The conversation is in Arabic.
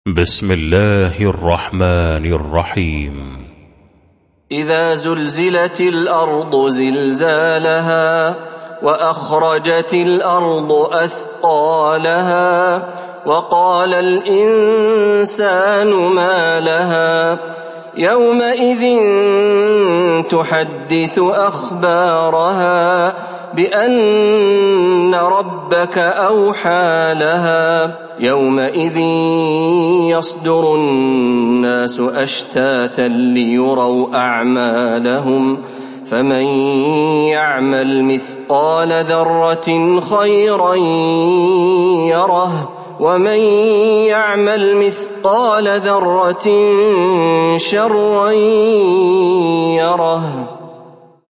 بسم الله الرحمن الرحيم. إذا زلزلت الأرض زلزالها وأخرجت الأرض أثقالها وقال الإنسان ما لها يومئذ تحدث أخبارها بأن ربك أوحى لها يومئذ يصدر الناس أشتاتا ليروا أعمالهم فمن يعمل مثقال ذرة خيرا يره ومن يعمل مثقال ذرة شرا يره.